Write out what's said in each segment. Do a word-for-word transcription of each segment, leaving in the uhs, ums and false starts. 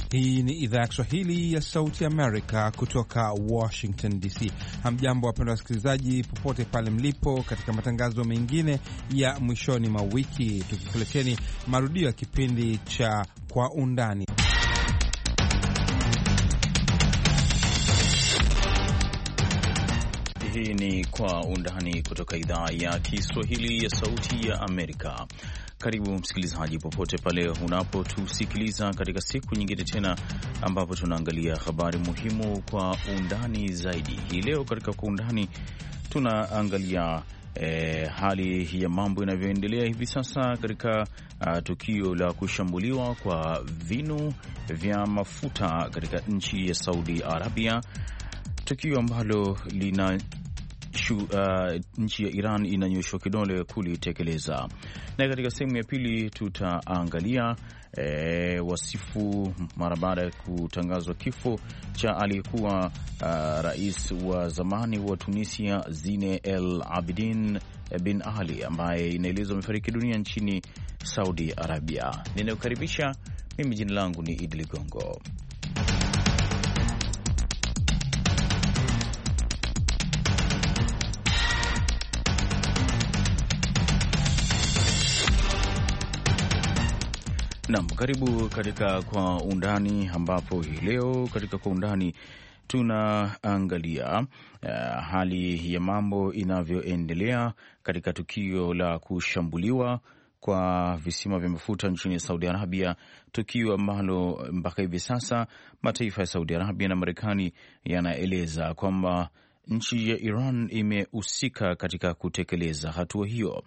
Hii ni idhaa ya Kiswahili ya Sauti Amerika kutoka Washington D C. Hamjambo wapendwa wasikilizaji, popote pale mlipo, katika matangazo mengine ya mwishoni mwa wiki, tukikuleteni marudio ya kipindi cha Kwa Undani. Hii ni Kwa Undani kutoka idhaa ya Kiswahili ya Sauti ya Amerika. Karibu msikilizaji, popote pale unapotusikiliza katika siku nyingine tena ambapo tunaangalia habari muhimu kwa undani zaidi. Hii leo katika Kwa Undani tunaangalia eh, hali ya mambo inavyoendelea hivi sasa katika uh, tukio la kushambuliwa kwa vinu vya mafuta katika nchi ya Saudi Arabia, tukio ambalo lina Shu, uh, nchi ya Iran inanyoshwa kidole kulitekeleza. Na katika sehemu ya pili tutaangalia e, wasifu mara baada ya kutangazwa kifo cha aliyekuwa uh, rais wa zamani wa Tunisia Zine El Abidine bin Ali ambaye inaelezwa amefariki dunia nchini Saudi Arabia. Ninayokaribisha mimi, jina langu ni Idi Ligongo. Naam, karibu katika Kwa Undani, ambapo hii leo katika Kwa Undani tunaangalia uh, hali ya mambo inavyoendelea katika tukio la kushambuliwa kwa visima vya mafuta nchini Saudi Arabia, tukio ambalo mpaka hivi sasa mataifa ya Saudi Arabia na Marekani yanaeleza kwamba nchi ya Iran imehusika katika kutekeleza hatua hiyo.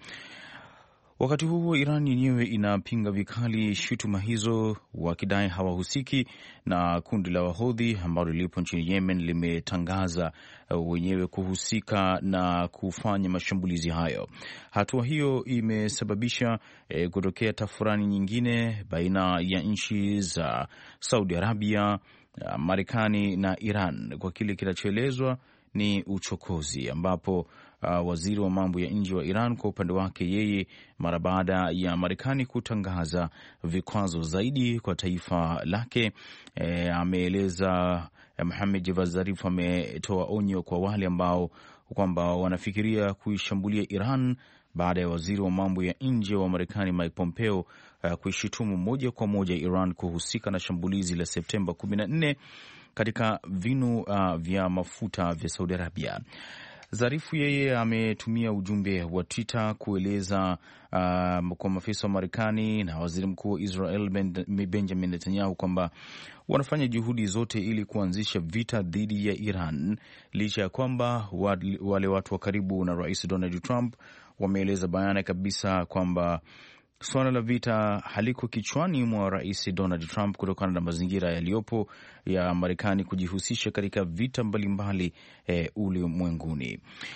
Wakati huo Iran yenyewe inapinga vikali shutuma hizo, wakidai hawahusiki, na kundi la Wahodhi ambalo lipo nchini Yemen limetangaza wenyewe kuhusika na kufanya mashambulizi hayo. Hatua hiyo imesababisha e, kutokea tafurani nyingine baina ya nchi za Saudi Arabia, Marekani na Iran kwa kile kinachoelezwa ni uchokozi, ambapo Uh, waziri wa mambo ya nje wa Iran kwa upande wake, yeye mara baada ya Marekani kutangaza vikwazo zaidi kwa taifa lake, e, ameeleza eh, Mohammad Javad Zarif ametoa onyo kwa wale ambao kwamba wanafikiria kuishambulia Iran baada ya waziri wa mambo ya nje wa Marekani Mike Pompeo uh, kuishutumu moja kwa moja Iran kuhusika na shambulizi la Septemba kumi na nne katika vinu uh, vya mafuta vya Saudi Arabia. Zarifu yeye ametumia ujumbe wa Twitter kueleza uh, kwa maafisa wa Marekani na waziri mkuu wa Israel Benjamin Netanyahu kwamba wanafanya juhudi zote ili kuanzisha vita dhidi ya Iran, licha ya kwamba wale watu wa karibu na Rais Donald Trump wameeleza bayana kabisa kwamba suala la vita haliko kichwani mwa Rais Donald Trump kutokana na mazingira yaliyopo ya Marekani kujihusisha katika vita mbalimbali e, ulimwenguni.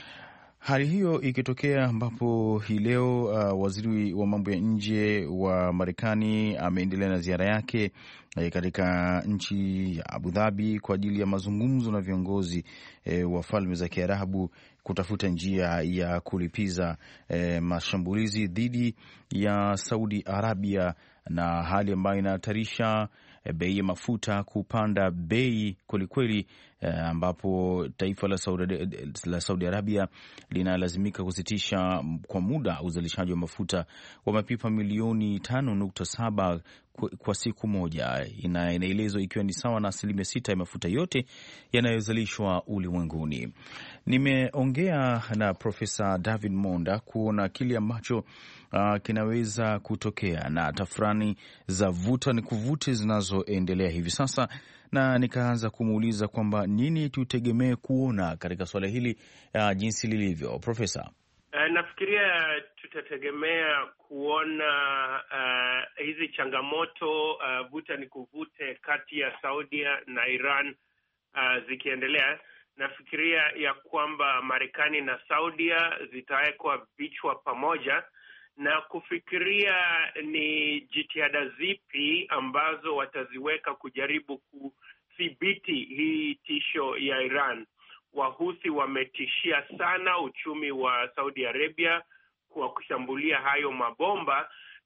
Hali hiyo ikitokea ambapo hii leo uh, waziri wa mambo ya nje wa Marekani ameendelea na ziara yake e, katika nchi ya Abu Dhabi kwa ajili ya mazungumzo na viongozi e, wa Falme za Kiarabu kutafuta njia ya kulipiza e, mashambulizi dhidi ya Saudi Arabia, na hali ambayo inahatarisha e, bei ya mafuta kupanda bei kwelikweli, e, ambapo taifa la Saudi, la Saudi Arabia linalazimika kusitisha kwa muda uzalishaji wa mafuta wa mapipa milioni tano nukta saba kwa siku moja, inaelezwa ikiwa ni sawa na asilimia sita ya mafuta yote yanayozalishwa ulimwenguni. Nimeongea na Profesa David Monda kuona kile ambacho uh, kinaweza kutokea na tafrani za vuta ni kuvute zinazoendelea hivi sasa, na nikaanza kumuuliza kwamba nini tutegemee kuona katika swala hili uh, jinsi lilivyo. Profesa. Uh, nafikiria tutategemea kuona uh, hizi changamoto uh, vuta ni kuvute kati ya Saudia na Iran uh, zikiendelea. Nafikiria ya kwamba Marekani na Saudia zitawekwa vichwa pamoja na kufikiria ni jitihada zipi ambazo wataziweka kujaribu kudhibiti hii tisho ya Iran. Wahuthi wametishia sana uchumi wa Saudi Arabia kwa kushambulia hayo mabomba,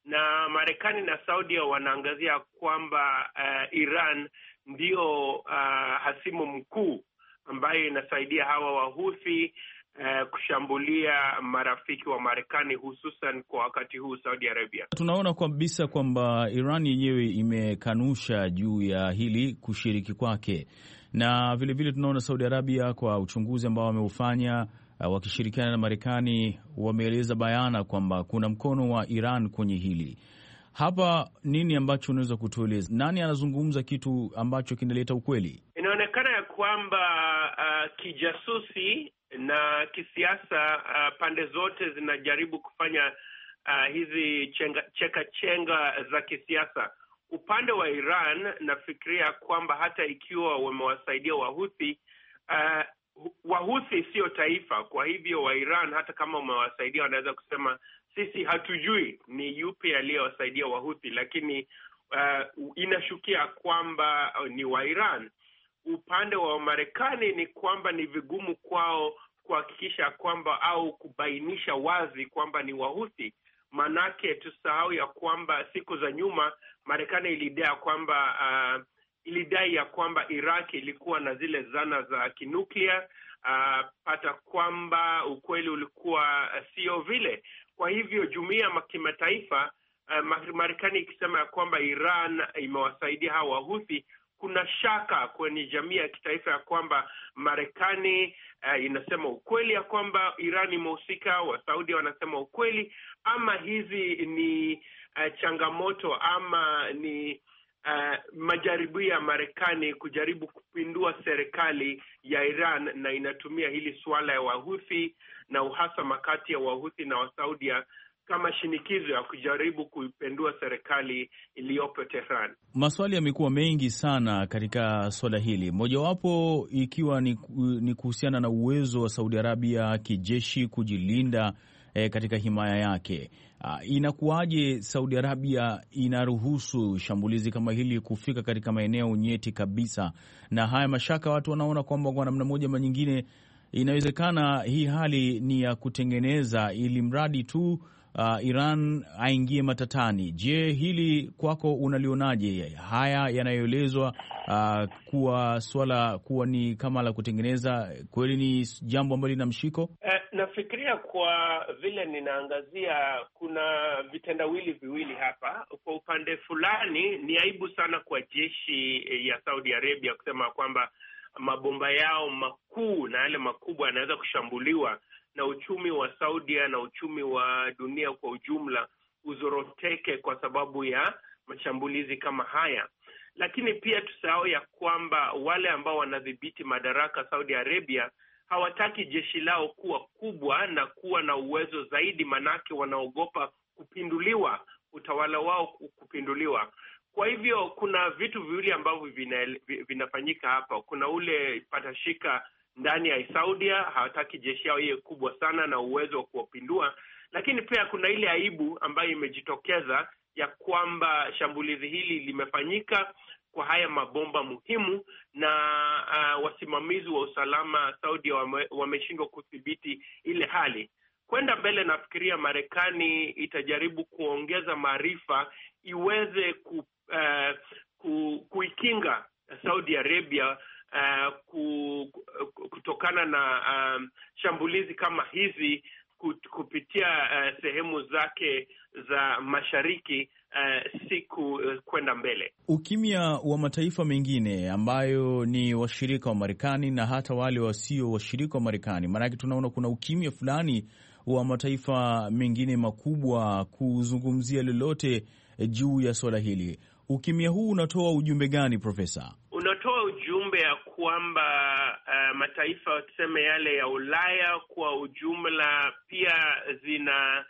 na Marekani na Saudia wanaangazia kwamba uh, Iran ndio uh, hasimu mkuu ambaye inasaidia hawa Wahuthi uh, kushambulia marafiki wa Marekani, hususan kwa wakati huu Saudi Arabia. Tunaona kabisa kwamba Iran yenyewe imekanusha juu ya hili kushiriki kwake, na vilevile vile tunaona Saudi Arabia kwa uchunguzi ambao wameufanya uh, wakishirikiana na Marekani wameeleza bayana kwamba kuna mkono wa Iran kwenye hili. Hapa nini ambacho unaweza kutueleza? Nani anazungumza kitu ambacho kinaleta ukweli? Inaonekana ya kwamba uh, kijasusi na kisiasa uh, pande zote zinajaribu kufanya uh, hizi chenga, cheka chenga za kisiasa. Upande wa Iran nafikiria kwamba hata ikiwa wamewasaidia Wahuthi, uh, Wahuthi sio taifa. Kwa hivyo wa Iran hata kama wamewasaidia wanaweza kusema sisi hatujui ni yupi aliyewasaidia Wahuthi, lakini uh, inashukia kwamba uh, ni wa Iran. Upande wa Marekani ni kwamba ni vigumu kwao kuhakikisha kwamba au kubainisha wazi kwamba ni Wahuthi. Manake tusahau ya kwamba siku za nyuma Marekani ilidai kwamba uh, ilidai ya kwamba Iraq ilikuwa na zile zana za kinuklia, uh, pata kwamba ukweli ulikuwa uh, sio vile. Kwa hivyo jumuiya ya kimataifa, uh, Marekani ikisema ya kwamba Iran imewasaidia hawa Wahuthi, kuna shaka kwenye jamii ya kitaifa ya kwamba Marekani uh, inasema ukweli ya kwamba Iran imehusika, wa Saudi wanasema ukweli, ama hizi ni uh, changamoto ama ni uh, majaribio ya Marekani kujaribu kupindua serikali ya Iran, na inatumia hili suala ya Wahuthi na uhasama kati ya Wahuthi na Wasaudia kama shinikizo ya kujaribu kuipendua serikali iliyopo Tehran. Maswali yamekuwa mengi sana katika swala hili, mojawapo ikiwa ni, ni kuhusiana na uwezo wa Saudi Arabia kijeshi kujilinda eh, katika himaya yake. Uh, inakuwaje Saudi Arabia inaruhusu shambulizi kama hili kufika katika maeneo nyeti kabisa? Na haya mashaka watu wanaona kwamba kwa namna moja ama nyingine inawezekana hii hali ni ya kutengeneza ili mradi tu Uh, Iran aingie matatani. Je, hili kwako unalionaje? Haya yanayoelezwa uh, kuwa swala kuwa ni kama la kutengeneza, kweli ni jambo ambalo lina mshiko? Eh, nafikiria kwa vile ninaangazia kuna vitendawili viwili hapa. Kwa upande fulani ni aibu sana kwa jeshi ya Saudi Arabia kusema kwamba mabomba yao makuu na yale makubwa yanaweza kushambuliwa na uchumi wa Saudia na uchumi wa dunia kwa ujumla uzoroteke kwa sababu ya mashambulizi kama haya. Lakini pia tusahau ya kwamba wale ambao wanadhibiti madaraka Saudi Arabia hawataki jeshi lao kuwa kubwa na kuwa na uwezo zaidi, manake wanaogopa kupinduliwa, utawala wao kupinduliwa. Kwa hivyo kuna vitu viwili ambavyo vina, vinafanyika hapa. Kuna ule patashika ndani ya Saudia, hawataki jeshi yao iwe kubwa sana na uwezo wa kuwapindua, lakini pia kuna ile aibu ambayo imejitokeza ya kwamba shambulizi hili limefanyika kwa haya mabomba muhimu na uh, wasimamizi wa usalama Saudia wame, wameshindwa kudhibiti ile hali. Kwenda mbele nafikiria Marekani itajaribu kuongeza maarifa iweze ku, uh, ku, kuikinga Saudi Arabia Uh, kutokana na um, shambulizi kama hizi kupitia uh, sehemu zake za mashariki uh, siku uh, kwenda mbele. Ukimya wa mataifa mengine ambayo ni washirika wa Marekani na hata wale wasio washirika wa Marekani, maanake tunaona kuna ukimya fulani wa mataifa mengine makubwa kuzungumzia lolote juu ya swala hili. Ukimya huu unatoa ujumbe gani, Profesa? Unatoa ujumbe ya kwamba uh, mataifa tuseme yale ya Ulaya kwa ujumla pia zina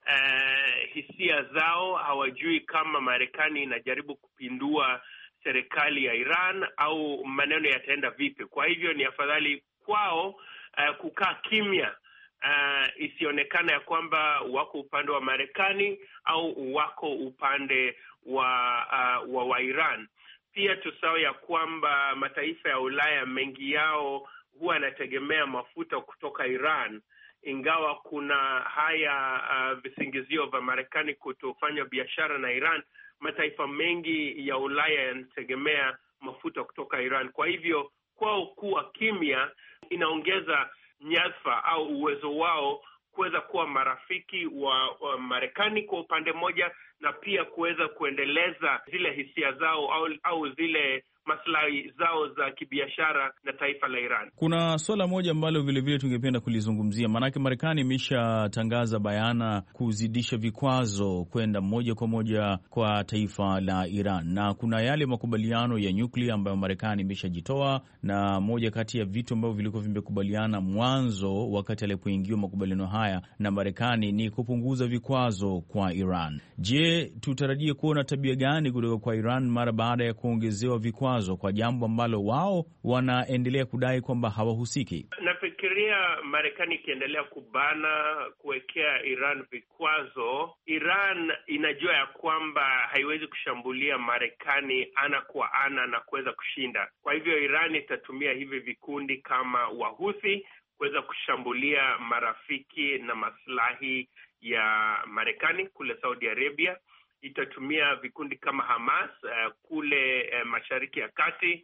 uh, hisia zao. Hawajui kama Marekani inajaribu kupindua serikali ya Iran au maneno yataenda vipi. Kwa hivyo ni afadhali kwao uh, kukaa kimya, uh, isionekana ya kwamba wako upande wa Marekani au wako upande wa uh, wa, wa Iran. Pia tusahau ya kwamba mataifa ya Ulaya mengi yao huwa yanategemea mafuta kutoka Iran. ingawa kuna haya uh, visingizio vya Marekani kutofanya biashara na Iran, mataifa mengi ya Ulaya yanategemea mafuta kutoka Iran. Kwa hivyo kwao kuwa kimya inaongeza nyadhifa au uwezo wao kuweza kuwa marafiki wa, wa Marekani kwa upande mmoja, na pia kuweza kuendeleza zile hisia zao au, au zile maslahi zao za kibiashara na taifa la Iran. Kuna swala moja ambalo vile vile tungependa kulizungumzia, maanake Marekani imeshatangaza bayana kuzidisha vikwazo kwenda moja kwa moja kwa taifa la Iran, na kuna yale makubaliano ya nyuklia ambayo Marekani imeshajitoa, na moja kati ya vitu ambavyo vilikuwa vimekubaliana mwanzo wakati alipoingiwa makubaliano haya na Marekani ni kupunguza vikwazo kwa Iran. Je, tutarajie kuona tabia gani kutoka kwa Iran mara baada ya kuongezewa vikwazo kwa jambo ambalo wao wanaendelea kudai kwamba hawahusiki? Nafikiria Marekani ikiendelea kubana, kuwekea Iran vikwazo, Iran inajua ya kwamba haiwezi kushambulia Marekani ana kwa ana na kuweza kushinda. Kwa hivyo Iran itatumia hivi vikundi kama Wahuthi kuweza kushambulia marafiki na maslahi ya Marekani kule Saudi Arabia. Itatumia vikundi kama Hamas uh, kule uh, Mashariki ya Kati,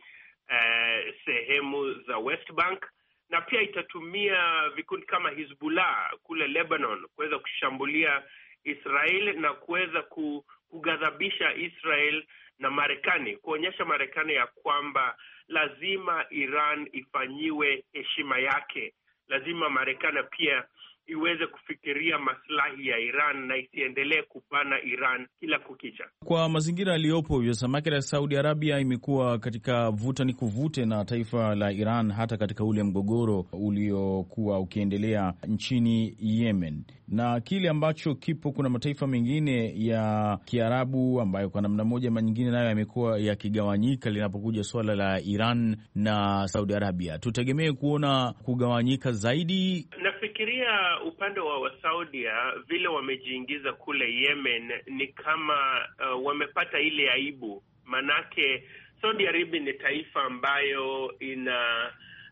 uh, sehemu za West Bank, na pia itatumia vikundi kama Hezbollah kule Lebanon kuweza kushambulia Israel na kuweza kughadhabisha Israel na Marekani, kuonyesha Marekani ya kwamba lazima Iran ifanyiwe heshima yake. Lazima Marekani pia iweze kufikiria maslahi ya Iran na isiendelee kupana Iran kila kukicha. Kwa mazingira yaliyopo hivyo, samaki ya Saudi Arabia imekuwa katika vuta ni kuvute na taifa la Iran, hata katika ule mgogoro uliokuwa ukiendelea nchini Yemen, na kile ambacho kipo, kuna mataifa mengine ya Kiarabu ambayo kwa namna moja ama nyingine nayo yamekuwa yakigawanyika linapokuja swala la Iran na Saudi Arabia. Tutegemee kuona kugawanyika zaidi? Nafikiria upande wa Wasaudia vile wamejiingiza kule Yemen ni kama uh, wamepata ile aibu, manake Saudi Arabia ni taifa ambayo ina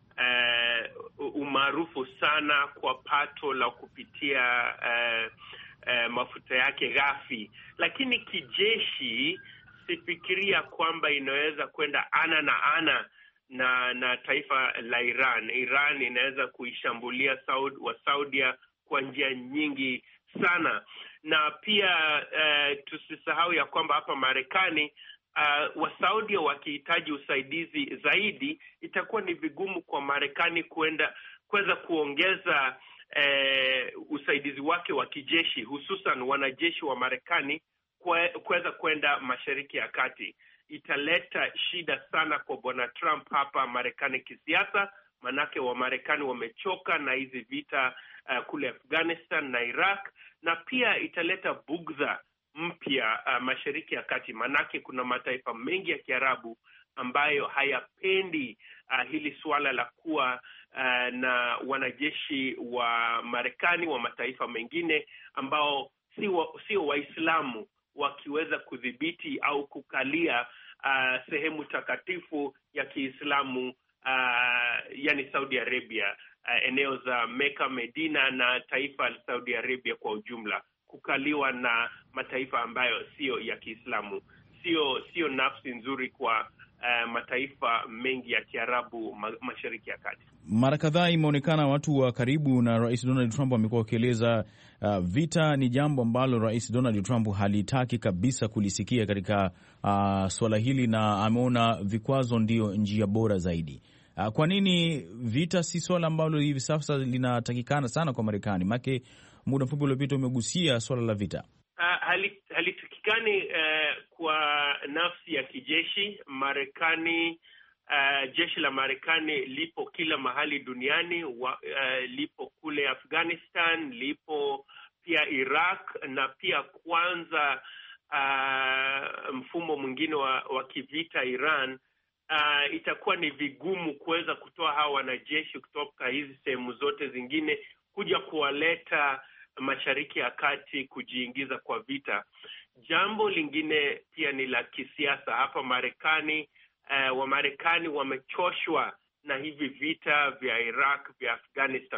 uh, umaarufu sana kwa pato la kupitia uh, uh, mafuta yake ghafi, lakini kijeshi sifikiria kwamba inaweza kwenda ana na ana na na taifa la Iran. Iran inaweza kuishambulia Saudi wa Saudia kwa njia nyingi sana, na pia uh, tusisahau ya kwamba hapa Marekani uh, wa Saudia wakihitaji usaidizi zaidi, itakuwa ni vigumu kwa Marekani kwenda kuweza kuongeza uh, usaidizi wake wa kijeshi, hususan wanajeshi wa Marekani kuweza kwenda Mashariki ya Kati. Italeta shida sana kwa Bwana Trump hapa Marekani kisiasa, manake wa Marekani wamechoka na hizi vita uh, kule Afghanistan na Iraq, na pia italeta bugdha mpya uh, Mashariki ya Kati, manake kuna mataifa mengi ya Kiarabu ambayo hayapendi uh, hili suala la kuwa uh, na wanajeshi wa Marekani wa mataifa mengine ambao si wa, sio Waislamu wakiweza kudhibiti au kukalia uh, sehemu takatifu ya Kiislamu, uh, yani Saudi Arabia, uh, eneo za Mecca, Medina na taifa la Saudi Arabia kwa ujumla, kukaliwa na mataifa ambayo sio ya Kiislamu. Sio sio nafsi nzuri kwa uh, mataifa mengi ya Kiarabu ma, Mashariki ya Kati. Mara kadhaa imeonekana watu wa karibu na Rais Donald Trump wamekuwa wakieleza uh, vita ni jambo ambalo Rais Donald Trump halitaki kabisa kulisikia katika uh, swala hili, na ameona vikwazo ndio njia bora zaidi. Uh, kwa nini vita si swala ambalo hivi sasa linatakikana sana kwa Marekani? Maana muda mfupi uliopita umegusia swala la vita. Uh, halitakikani uh, kwa nafsi ya kijeshi. Marekani Uh, jeshi la Marekani lipo kila mahali duniani, wa, uh, lipo kule Afghanistan, lipo pia Iraq, na pia kwanza uh, mfumo mwingine wa, wa kivita Iran. Uh, itakuwa ni vigumu kuweza kutoa hawa wanajeshi kutoka hizi sehemu zote zingine kuja kuwaleta Mashariki ya Kati kujiingiza kwa vita. Jambo lingine pia ni la kisiasa hapa Marekani. Uh, Wamarekani wamechoshwa na hivi vita vya Iraq, vya Afghanistan.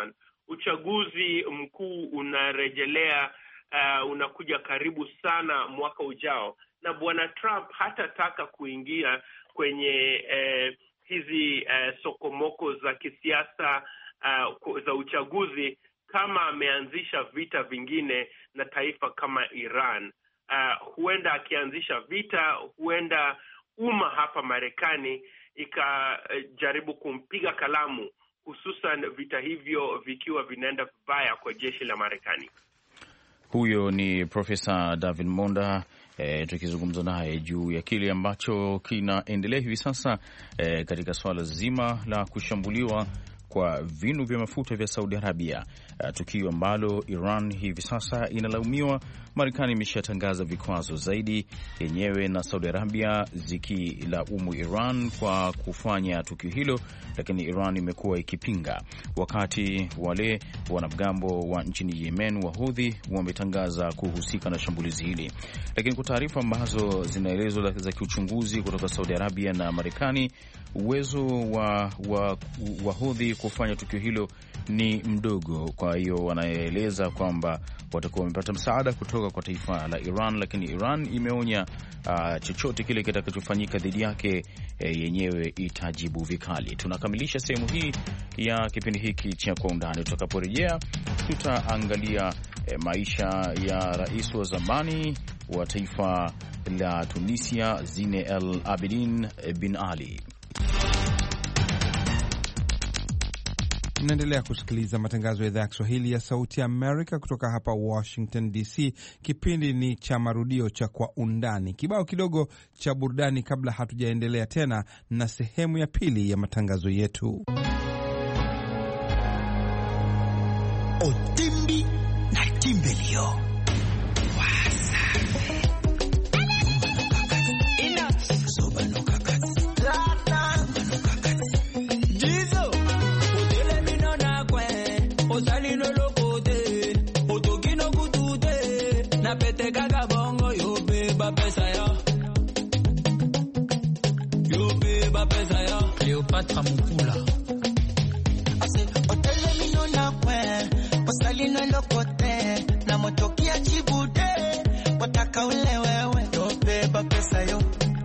uchaguzi mkuu unarejelea uh, unakuja karibu sana mwaka ujao, na bwana Trump hatataka kuingia kwenye uh, hizi uh, sokomoko za kisiasa uh, za uchaguzi kama ameanzisha vita vingine na taifa kama Iran. Uh, huenda akianzisha vita, huenda umma hapa Marekani ikajaribu uh, kumpiga kalamu, hususan vita hivyo vikiwa vinaenda vibaya kwa jeshi la Marekani. Huyo ni Profesa David Monda e, tukizungumza naye juu ya kile ambacho kinaendelea hivi sasa e, katika swala zima la kushambuliwa kwa vinu vya mafuta vya Saudi Arabia, uh, tukio ambalo Iran hivi sasa inalaumiwa. Marekani imeshatangaza vikwazo zaidi yenyewe na Saudi Arabia zikilaumu Iran kwa kufanya tukio hilo, lakini Iran imekuwa ikipinga, wakati wale wanamgambo wa nchini Yemen wa Houthi wametangaza kuhusika na shambulizi hili. Lakini kwa taarifa ambazo zinaelezwa za kiuchunguzi kutoka Saudi Arabia na Marekani, uwezo wa, wa, wa Houthi kufanya tukio hilo ni mdogo. Kwa hiyo wanaeleza kwamba watakuwa wamepata msaada kutoka kwa taifa la Iran, lakini Iran imeonya uh, chochote kile kitakachofanyika dhidi yake e, yenyewe itajibu vikali. Tunakamilisha sehemu hii ya kipindi hiki cha Kwa Undani. Tutakaporejea tutaangalia e, maisha ya rais wa zamani wa taifa la Tunisia Zine El Abidine bin Ali. Mnaendelea kusikiliza matangazo ya idhaa ya Kiswahili ya Sauti ya Amerika kutoka hapa Washington D C. Kipindi ni cha marudio cha Kwa Undani. Kibao kidogo cha burudani kabla hatujaendelea tena na sehemu ya pili ya matangazo yetu. Otimbi na Timbelio. Cleopatra Mukula ase otele mino na kwe osali no lokote na motokia chibude wataka ule wewe yo beba pesa yo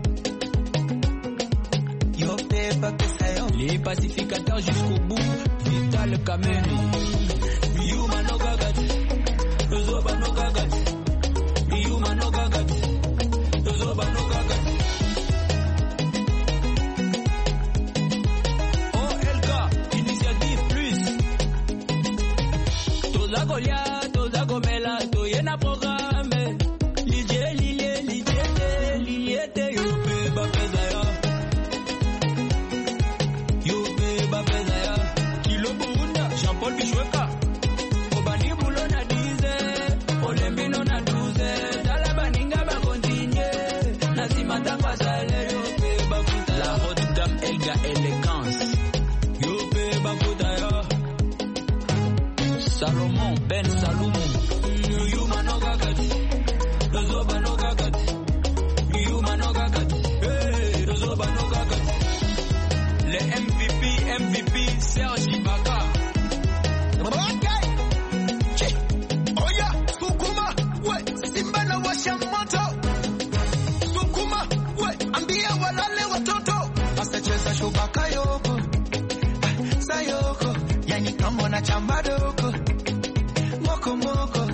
yo beba pesa yo les pacificateurs jusqu'au bout Vital Kameni Yuma no gagati Zoba no gagati Yuma no gagati Zoba no gagati Goliath, Zagomela, Toyena programme. Lilie, lilie, lilie, lilie, yo beba pesa yo beba pesa Kilo Bunda, Jean-Paul Bichweka. Obani bulo na dize, olembino na douze. Dalabaninga ba continue, nasimata kwa sale yo beba futa. La haute gamme Elga Elegance, yo beba futa yo. Salomon Ben Salomon, Yuma no gagati, Zoba no gagati, Yuma no gagati, hey, Zoba no gagati. Le M V P, M V P, Serge Ibaka. Okay. Che, oya, Sukuma, we, Simba na washa moto. Sukuma, we, ambia walale watoto. Basta cheza shubaka yoko, sayoko, yani kama na chamba doko. Moko moko.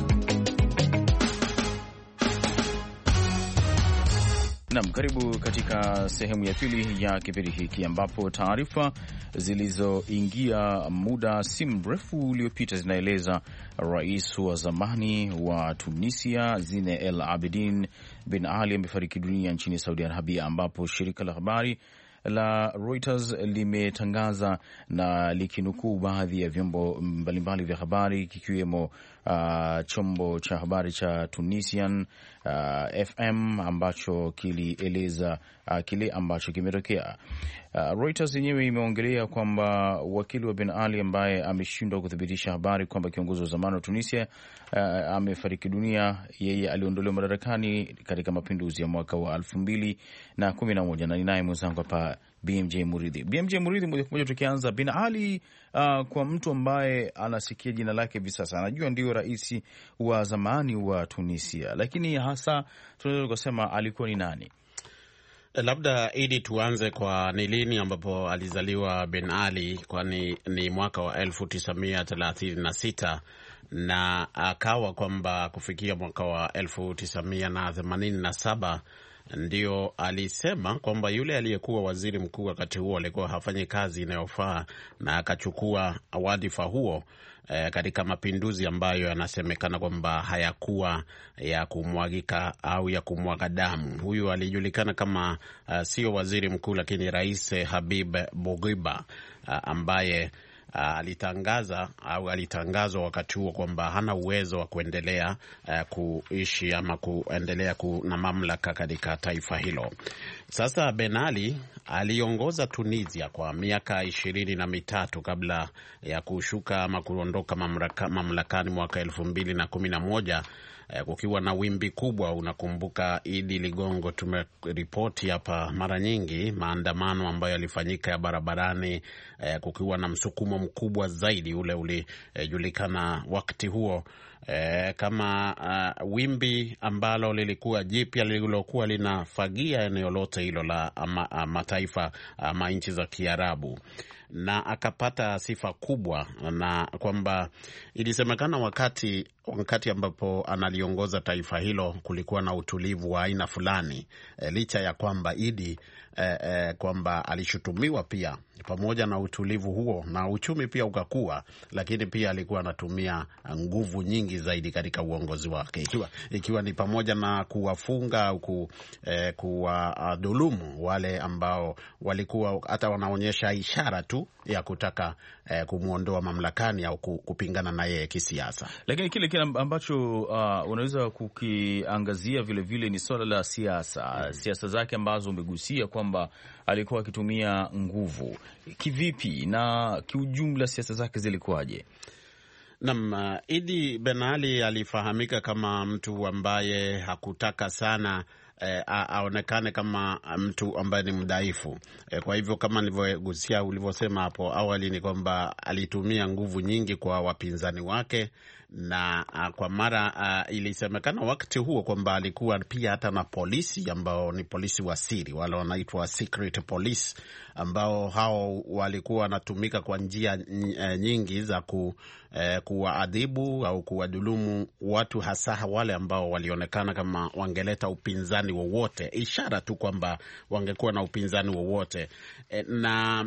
Naam, karibu katika sehemu ya pili ya kipindi hiki ambapo taarifa zilizoingia muda si mrefu uliopita zinaeleza rais wa zamani wa Tunisia Zine El Abidine bin Ali amefariki dunia nchini Saudi Arabia, ambapo shirika la habari la Reuters limetangaza na likinukuu baadhi ya vyombo mbalimbali vya habari kikiwemo uh, chombo cha habari cha Tunisian uh, F M ambacho kilieleza uh, kile ambacho kimetokea. Uh, Reuters yenyewe imeongelea kwamba wakili wa Ben Ali ambaye ameshindwa kuthibitisha habari kwamba kiongozi wa zamani wa Tunisia uh, amefariki dunia. Yeye aliondolewa madarakani katika mapinduzi ya mwaka wa elfu mbili na kumi na moja, na ninaye mwenzangu hapa Arabia, B M J Muridhi. B M J Muridhi, moja kwa moja tukianza, Ben Ali uh, kwa mtu ambaye anasikia jina lake hivi sasa, anajua ndio rais wa zamani wa Tunisia, lakini hasa tunaweza kusema alikuwa ni nani? Labda ili tuanze kwa ni lini ambapo alizaliwa Ben Ali, kwani ni mwaka wa elfu tisa mia thelathini na sita na akawa kwamba kufikia mwaka wa elfu tisa mia themanini na saba ndio alisema kwamba yule aliyekuwa waziri mkuu wakati huo alikuwa hafanyi kazi inayofaa, na akachukua wadhifa huo eh, katika mapinduzi ambayo yanasemekana kwamba hayakuwa ya kumwagika au ya kumwaga damu. Huyu alijulikana kama uh, sio waziri mkuu lakini Rais Habib Bourguiba uh, ambaye Uh, alitangaza au alitangazwa wakati huo kwamba hana uwezo wa kuendelea uh, kuishi ama kuendelea ku, na mamlaka katika taifa hilo. Sasa Ben Ali aliongoza Tunisia kwa miaka ishirini na mitatu kabla ya kushuka ama kuondoka mamlaka, mamlakani mwaka elfu mbili na kumi na moja kukiwa na wimbi kubwa. Unakumbuka Idi Ligongo, tumeripoti hapa mara nyingi maandamano ambayo yalifanyika ya barabarani, eh, kukiwa na msukumo mkubwa zaidi. Ule ulijulikana eh, wakati huo eh, kama uh, wimbi ambalo lilikuwa jipya lililokuwa linafagia eneo lote hilo la ama, mataifa ama nchi za Kiarabu, na akapata sifa kubwa, na kwamba ilisemekana wakati wakati ambapo analiongoza taifa hilo kulikuwa na utulivu wa aina fulani, e, licha ya kwamba Idi e, e, kwamba alishutumiwa pia pamoja na utulivu huo na uchumi pia ukakua, lakini pia alikuwa anatumia nguvu nyingi zaidi katika uongozi wake, ikiwa, ikiwa ni pamoja na kuwafunga au ku, eh, kuwadhulumu wale ambao walikuwa hata wanaonyesha ishara tu ya kutaka eh, kumwondoa mamlakani au kupingana na yeye kisiasa. Lakini kile kile ambacho uh, unaweza kukiangazia vile vile ni swala la siasa, mm. siasa zake ambazo umegusia kwamba alikuwa akitumia nguvu. Kivipi na kiujumla siasa zake zilikuwaje? Naam, uh, Idi Ben Ali alifahamika kama mtu ambaye hakutaka sana eh, aonekane kama mtu ambaye ni mdhaifu. Eh, kwa hivyo kama nilivyogusia ulivyosema hapo awali ni kwamba alitumia nguvu nyingi kwa wapinzani wake, na uh, kwa mara uh, ilisemekana wakati huo kwamba alikuwa pia hata na polisi ambao ni polisi wa siri, wale wanaitwa secret police, ambao hao walikuwa wanatumika kwa njia nyingi za ku eh, kuwaadhibu au kuwadhulumu watu, hasa wale ambao walionekana kama wangeleta upinzani wowote, ishara tu kwamba wangekuwa na upinzani wowote. Eh, na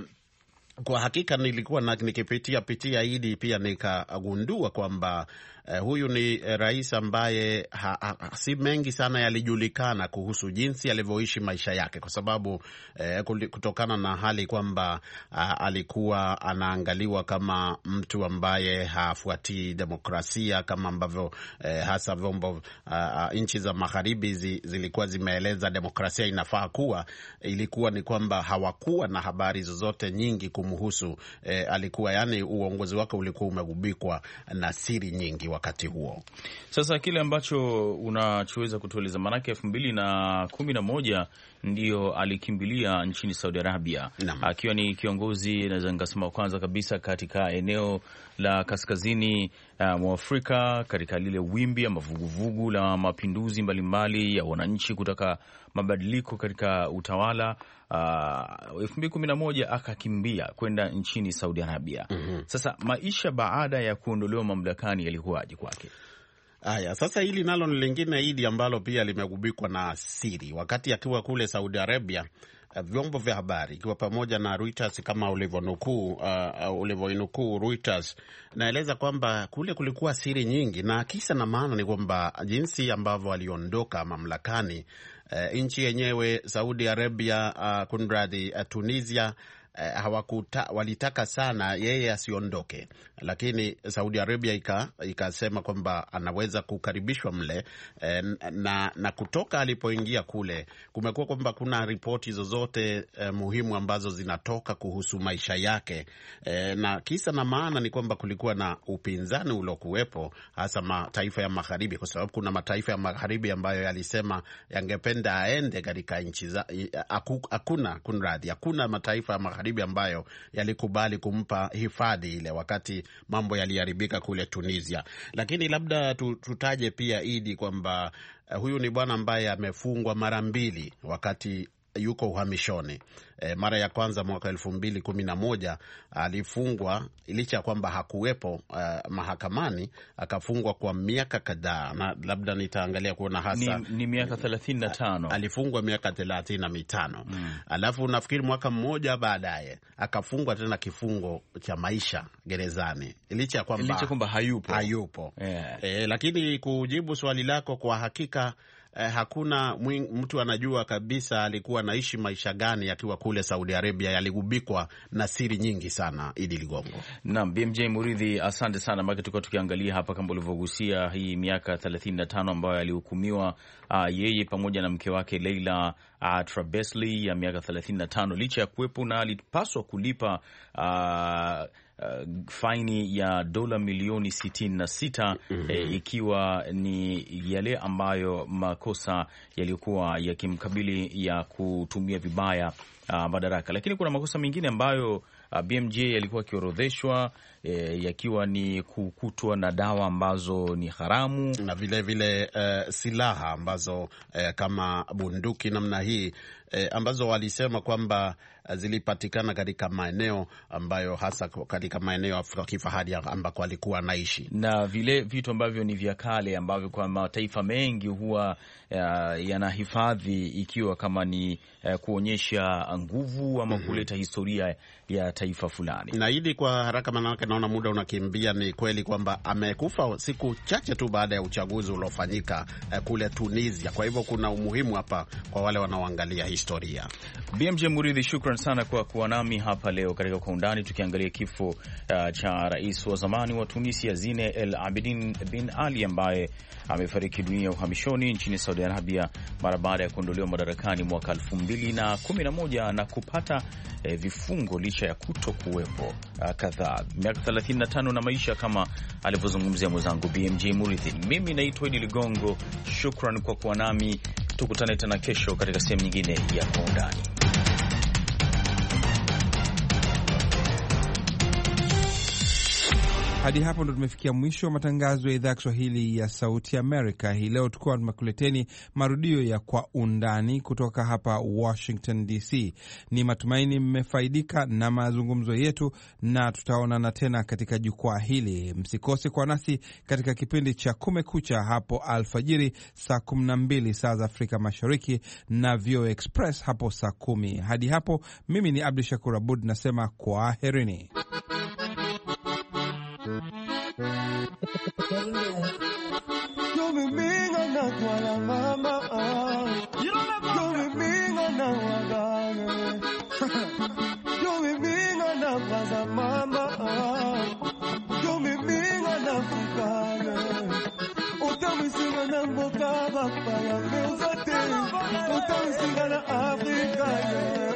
kwa hakika nilikuwa na, nikipitia pitia Idi pia nikagundua kwamba eh, huyu ni eh, rais ambaye ha, ha, si mengi sana yalijulikana kuhusu jinsi alivyoishi maisha yake, kwa sababu eh, kutokana na hali kwamba ah, alikuwa anaangaliwa kama mtu ambaye hafuati demokrasia kama ambavyo eh, hasa vyombo ah, nchi za magharibi zi, zilikuwa zimeeleza demokrasia inafaa kuwa. Ilikuwa ni kwamba hawakuwa na habari zozote nyingi kumhusu. Eh, alikuwa yani uongozi wake ulikuwa umegubikwa na siri nyingi wakati huo. Sasa kile ambacho unachoweza kutueleza, maanake elfu mbili na kumi na moja ndio alikimbilia nchini Saudi Arabia, akiwa ni kiongozi naweza nikasema kwanza kabisa katika eneo la kaskazini uh, mwa Afrika, katika lile wimbi ama vuguvugu la mapinduzi mbalimbali ya wananchi kutaka mabadiliko katika utawala. Uh, elfu mbili kumi na moja akakimbia kwenda nchini Saudi Arabia. Mm-hmm. Sasa maisha baada ya kuondolewa mamlakani yalikuwaje kwake? Haya, sasa hili nalo ni lingine hili ambalo pia limegubikwa na siri. Wakati akiwa kule Saudi Arabia, vyombo vya habari ikiwa pamoja na Reuters kama ulivyonukuu uh, ulivyonukuu Reuters, naeleza kwamba kule kulikuwa siri nyingi, na kisa na maana ni kwamba jinsi ambavyo aliondoka mamlakani, uh, nchi yenyewe Saudi Arabia, uh, kunradhi uh, Tunisia eh, hawakuta, walitaka sana yeye asiondoke, lakini Saudi Arabia ika, ikasema kwamba anaweza kukaribishwa mle eh, na, na kutoka alipoingia kule kumekuwa kwamba kuna ripoti zozote eh, muhimu ambazo zinatoka kuhusu maisha yake eh, na kisa na maana ni kwamba kulikuwa na upinzani uliokuwepo hasa mataifa ya magharibi, kwa sababu kuna mataifa ya magharibi ambayo yalisema yangependa aende katika nchi za hakuna kunradhi hakuna mataifa ya magharibi ambayo yalikubali kumpa hifadhi ile wakati mambo yaliharibika kule Tunisia. Lakini labda tutaje pia Idi kwamba uh, huyu ni bwana ambaye amefungwa mara mbili wakati yuko uhamishoni. E, mara ya kwanza mwaka elfu mbili kumi na moja alifungwa licha ya kwamba hakuwepo uh, mahakamani, akafungwa kwa miaka kadhaa, na labda nitaangalia kuona hasa ni, ni miaka thelathini na tano. Alifungwa miaka thelathini na mitano. Mm. Alafu nafikiri mwaka mmoja baadaye akafungwa tena kifungo cha maisha gerezani licha ya kwamba licha kwamba hayupo, hayupo. Yeah. E, lakini kujibu swali lako, kwa hakika Eh, hakuna mwing, mtu anajua kabisa alikuwa anaishi maisha gani akiwa kule Saudi Arabia. Yaligubikwa na siri nyingi sana, Idi Ligongo. Naam, B M J Muridhi, asante sana. Maki tulikuwa tukiangalia hapa kama ulivyogusia hii miaka thelathini na tano ambayo alihukumiwa uh, yeye pamoja na mke wake Leila uh, Trabelsi ya miaka thelathini na tano licha ya kuwepo na alipaswa kulipa uh, Uh, faini ya dola milioni sitini na sita. Mm -hmm. eh, ikiwa ni yale ambayo makosa yaliyokuwa yakimkabili ya kutumia vibaya uh, madaraka, lakini kuna makosa mengine ambayo uh, B M J yalikuwa yakiorodheshwa eh, yakiwa ni kukutwa na dawa ambazo ni haramu na vile vile uh, silaha ambazo uh, kama bunduki namna hii eh, ambazo walisema kwamba zilipatikana katika maeneo ambayo hasa katika maeneo ya kifahari ambako alikuwa anaishi, na vile vitu ambavyo ni vya kale ambavyo kwa mataifa mengi huwa uh, yanahifadhi ikiwa kama ni uh, kuonyesha nguvu ama mm -hmm. kuleta historia ya taifa fulani. Na hili kwa haraka, manake naona muda unakimbia, ni kweli kwamba amekufa siku chache tu baada ya uchaguzi uliofanyika uh, kule Tunisia. Kwa hivyo kuna umuhimu hapa kwa wale wanaoangalia historia. B M J Muridhi, shukran sana kwa kuwa nami hapa leo katika Kwa Undani, tukiangalia kifo uh, cha rais wa zamani wa Tunisia Zine El Abidine bin Ali ambaye amefariki dunia uhamishoni nchini Saudi Arabia mara baada ya kuondolewa madarakani mwaka elfu mbili na kumi na moja na kupata eh, vifungo licha ya kuto kuwepo uh, kadhaa. Miaka thelathini na tano na maisha kama alivyozungumzia mwenzangu B M J Muridhi. Mimi naitwa Idi Ligongo, shukran kwa kuwa nami. Tukutane tena kesho katika sehemu nyingine ya Kwa Undani. Hadi hapo ndo tumefikia mwisho wa matangazo ya idhaa ya Kiswahili ya Sauti Amerika. Hii leo tukuwa tumekuleteni marudio ya Kwa Undani kutoka hapa Washington D C. Ni matumaini mmefaidika na mazungumzo yetu, na tutaonana tena katika jukwaa hili. Msikose kwa nasi katika kipindi cha Kumekucha hapo alfajiri saa kumi na mbili saa za Afrika Mashariki na V O Express hapo saa kumi. Hadi hapo mimi ni Abdu Shakur Abud nasema kwaherini. Yo me minga na kwa la mama, yo me minga na wagane, yo me minga na kwa za mama, yo me minga na kukane, utamisinga na mboka bapa ya mezate, utamisinga na Afrika ya.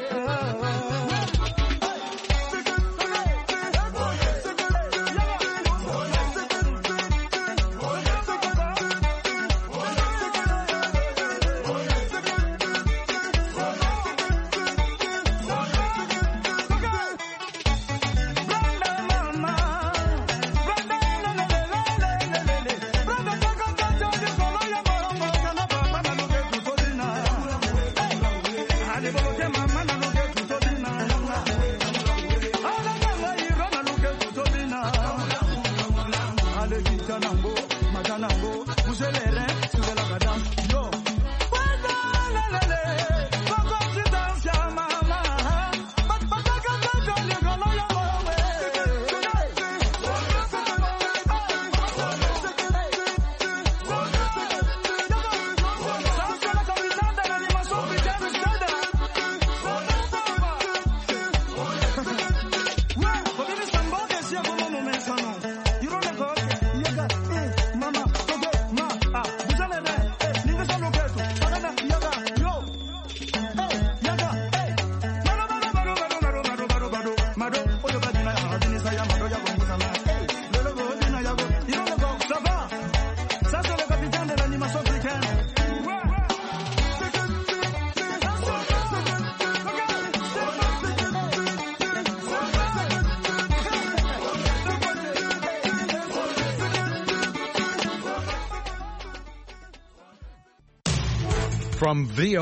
From V O